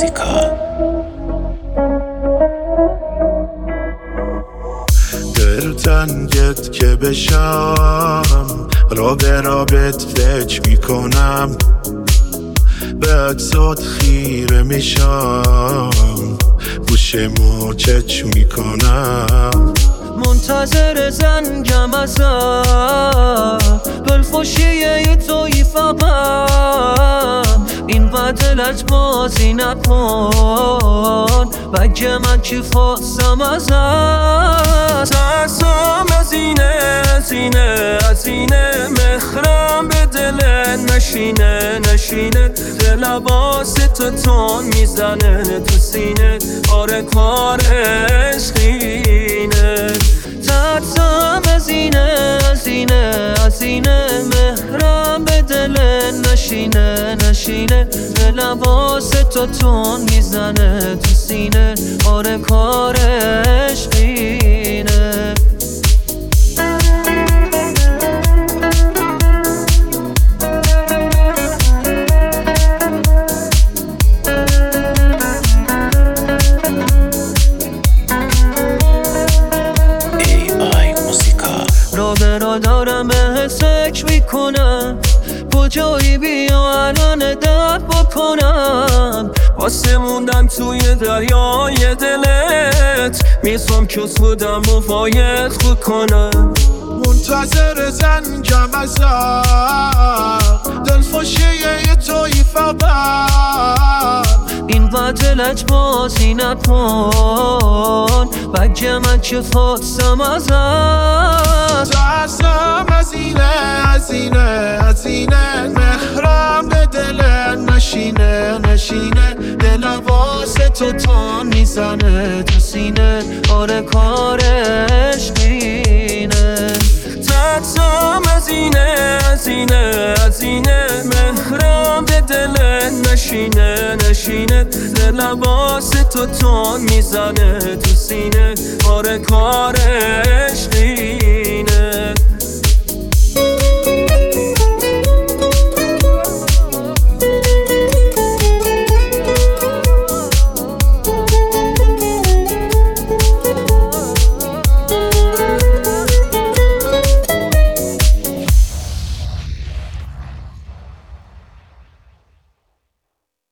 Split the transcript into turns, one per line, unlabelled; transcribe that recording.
موسیقا.
دلتنگت که بشم رابط فکر میکنم، به صد خیره میشم، گوش موچچ میکنم،
منتظر زنگم ازت دلخوشی توی فقط این بدلت بازی نکن، بگه من چی خواستم ازت. ترسم از اینه مهرم به دل نشینه دل عباس تو تون میزنه تو سینه، آره کار عشقینه. ترسم از اینه مهرم به دل نشینه دل عباس تو تون میزنه تو سینه، آره کار عشقینه. را دارم به فکر میکنم، کجایی بیا الان درد بکنم، واسه موندم توی دریای دلت، میخوام که خودم رو فایق کنم.
منتظر زنگم ازت دلخوشی توی فقط
این بدلت بازی نکن، بگه من چه خواستم ازت.
ترسم از اینه مهرم به دل نشینه دل واسه تو تون میزنه تو سینه، آره کار عشقینه.
ترسم از اینه مهرم به دل نشینه دل عباس تو تون میزنه تو سینه، آره کار عشقینه.